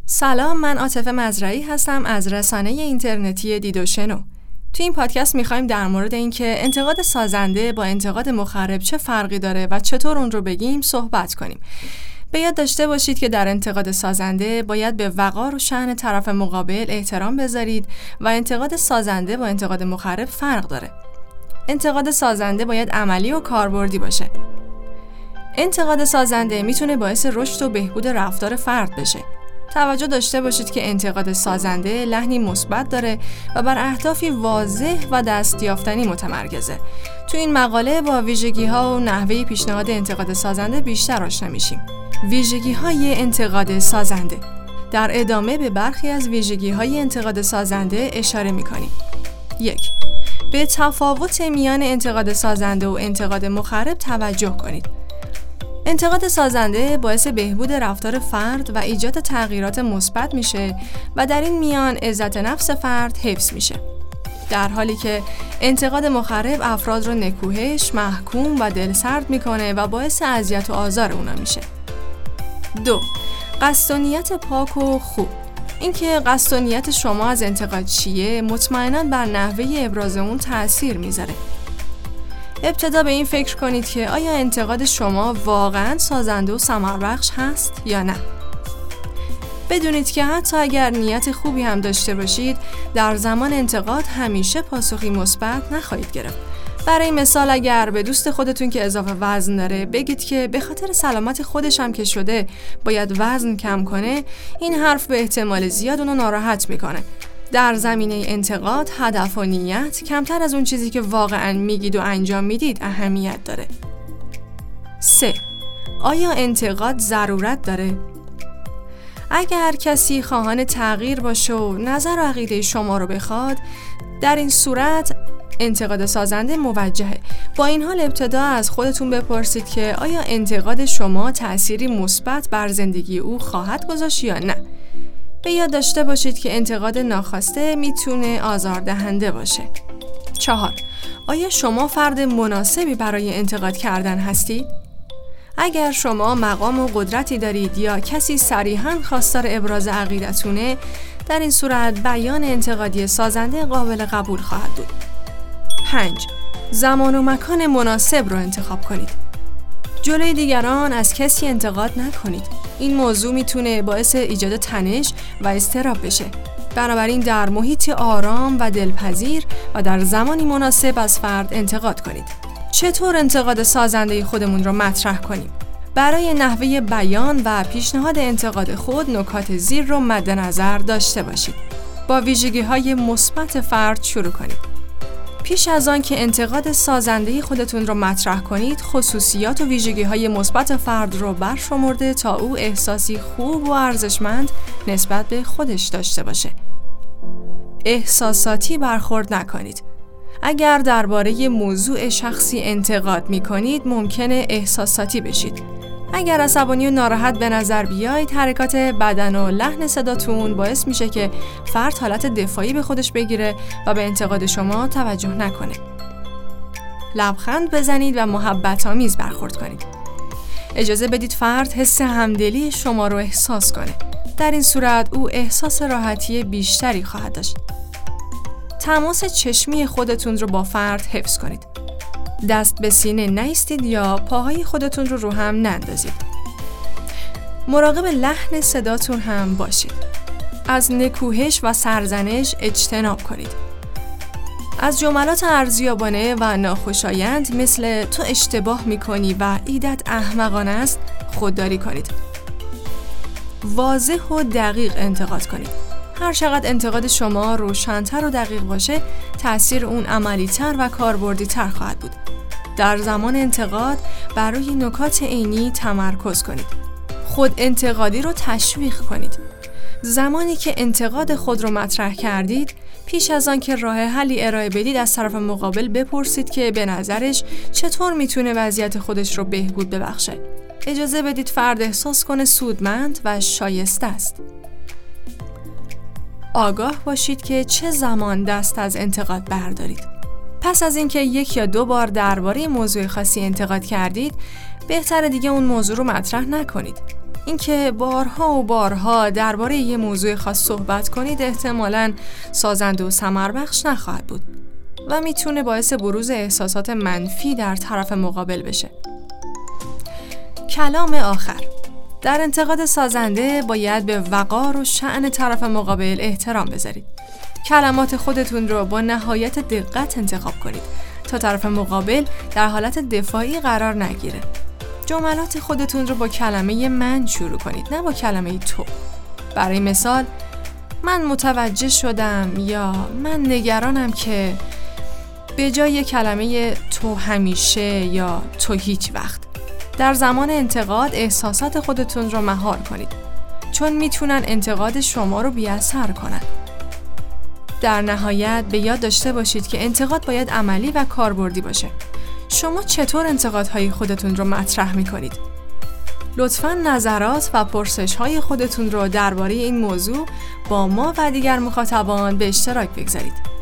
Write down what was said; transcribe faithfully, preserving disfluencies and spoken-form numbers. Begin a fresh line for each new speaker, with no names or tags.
سلام، من عاطفه مزرعی هستم از رسانه اینترنتی دید و شنو. تو این پادکست میخوایم در مورد اینکه انتقاد سازنده با انتقاد مخرب چه فرقی داره و چطور اون رو بگیم صحبت کنیم. به یاد داشته باشید که در انتقاد سازنده باید به وقار و شأن طرف مقابل احترام بذارید و انتقاد سازنده با انتقاد مخرب فرق داره. انتقاد سازنده باید عملی و کاربردی باشه. انتقاد سازنده میتونه باعث رشد و بهبود رفتار فرد بشه. توجه داشته باشید که انتقاد سازنده لحنی مثبت داره و بر اهدافی واضح و دستیافتنی متمرکزه. تو این مقاله با ویژگی‌ها و نحوه پیشنهاد انتقاد سازنده بیشتر آشنا میشیم. ویژگی‌های انتقاد سازنده. در ادامه به برخی از ویژگی‌های انتقاد سازنده اشاره می‌کنیم. یک. به تفاوت میان انتقاد سازنده و انتقاد مخرب توجه کنید. انتقاد سازنده باعث بهبود رفتار فرد و ایجاد تغییرات مثبت میشه و در این میان عزت نفس فرد حفظ میشه. در حالی که انتقاد مخرب افراد رو نکوهش، محکوم و دلسرد میکنه و باعث اذیت و آزار اونا میشه. دو. قصد و نیت پاک و خوب. اینکه قصد و نیت شما از انتقاد چیه مطمئناً بر نحوه ابراز اون تأثیر میذاره. ابتدا به این فکر کنید که آیا انتقاد شما واقعاً سازنده و ثمربخش هست یا نه. بدونید که حتی اگر نیت خوبی هم داشته باشید، در زمان انتقاد همیشه پاسخی مثبت نخواهید گرفت. برای مثال اگر به دوست خودتون که اضافه وزن داره بگید که به خاطر سلامت خودش هم که شده باید وزن کم کنه، این حرف به احتمال زیاد اونو ناراحت میکنه. در زمینه انتقاد، هدف و نیت کمتر از اون چیزی که واقعاً میگید و انجام میدید اهمیت داره. سه. آیا انتقاد ضرورت داره؟ اگر کسی خواهان تغییر باشه و نظر و عقیده شما رو بخواد، در این صورت انتقاد سازنده موجهه. با این حال ابتدا از خودتون بپرسید که آیا انتقاد شما تأثیری مثبت بر زندگی او خواهد گذاشت یا نه؟ به یاد داشته باشید که انتقاد ناخواسته میتونه آزاردهنده باشه. چهار. آیا شما فرد مناسبی برای انتقاد کردن هستید؟ اگر شما مقام و قدرتی دارید یا کسی صریحاً خواستار ابراز عقیدتونه، در این صورت بیان انتقادی سازنده قابل قبول خواهد بود. پنج. زمان و مکان مناسب رو انتخاب کنید. جلوی دیگران از کسی انتقاد نکنید. این موضوع میتونه باعث ایجاد تنش و اضطراب بشه. بنابراین در محیط آرام و دلپذیر و در زمانی مناسب از فرد انتقاد کنید. چطور انتقاد سازنده خودمون رو مطرح کنیم؟ برای نحوه بیان و پیشنهاد انتقاد خود نکات زیر رو مد نظر داشته باشید. با ویژگی‌های مثبت فرد شروع کنید. پیش از آن که انتقاد سازنده خودتون رو مطرح کنید، خصوصیات و ویژگی‌های مثبت فرد رو برشمرده تا او احساسی خوب و ارزشمند نسبت به خودش داشته باشه. احساساتی برخورد نکنید. اگر درباره موضوع شخصی انتقاد می‌کنید، ممکنه احساساتی بشید. اگر عصبانی و ناراحت به نظر بیایید، حرکات بدن و لحن صداتون باعث میشه که فرد حالت دفاعی به خودش بگیره و به انتقاد شما توجه نکنه. لبخند بزنید و محبت آمیز برخورد کنید. اجازه بدید فرد حس همدلی شما رو احساس کنه. در این صورت او احساس راحتی بیشتری خواهد داشت. تماس چشمی خودتون رو با فرد حفظ کنید. دست به سینه نایستید یا پاهای خودتون رو رو هم نندازید. مراقب لحن صداتون هم باشید. از نکوهش و سرزنش اجتناب کنید. از جملات ارزیابانه و ناخوشایند مثل تو اشتباه میکنی و ایدت احمقانه است خودداری کنید. واضح و دقیق انتقاد کنید. هر چقدر انتقاد شما روشن‌تر و دقیق باشه، تأثیر اون عملی‌تر و کاربردی‌تر خواهد بود. در زمان انتقاد بر روی نکات عینی تمرکز کنید. خود انتقادی رو تشویق کنید. زمانی که انتقاد خود رو مطرح کردید، پیش از آن که راه حلی ارائه بدید از طرف مقابل بپرسید که به نظرش چطور میتونه وضعیت خودش رو بهبود ببخشه. اجازه بدید فرد احساس کنه سودمند و شایسته است. آگاه باشید که چه زمان دست از انتقاد بردارید. پس از اینکه یک یا دو بار درباره موضوع خاصی انتقاد کردید، بهتره دیگه اون موضوع رو مطرح نکنید. اینکه بارها و بارها درباره یه موضوع خاص صحبت کنید احتمالاً سازنده و ثمربخش نخواهد بود و میتونه باعث بروز احساسات منفی در طرف مقابل بشه. کلام آخر. در انتقاد سازنده باید به وقار و شأن طرف مقابل احترام بذارید. کلمات خودتون رو با نهایت دقت انتخاب کنید تا طرف مقابل در حالت دفاعی قرار نگیره. جملات خودتون رو با کلمه من شروع کنید، نه با کلمه تو. برای مثال، من متوجه شدم یا من نگرانم که، به جای کلمه تو همیشه یا تو هیچ وقت. در زمان انتقاد احساسات خودتون رو مهار کنید، چون میتونن انتقاد شما رو بی‌اثر کنن. در نهایت به یاد داشته باشید که انتقاد باید عملی و کاربردی باشه. شما چطور انتقادهای خودتون رو مطرح میکنید؟ لطفاً نظرات و پرسش‌های خودتون رو درباره این موضوع با ما و دیگر مخاطبان به اشتراک بگذارید.